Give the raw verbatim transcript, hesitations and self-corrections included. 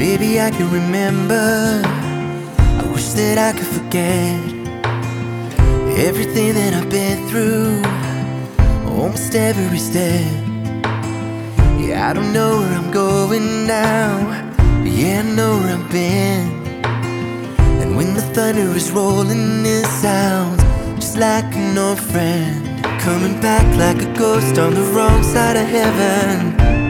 Maybe I can remember. I wish that I could forget everything that I've been through, almost every step. Yeah, I don't know where I'm going now, but yeah, I know where I've been. And when the thunder is rolling, it sounds just like an old friend, coming back like a ghost on the wrong side of heaven.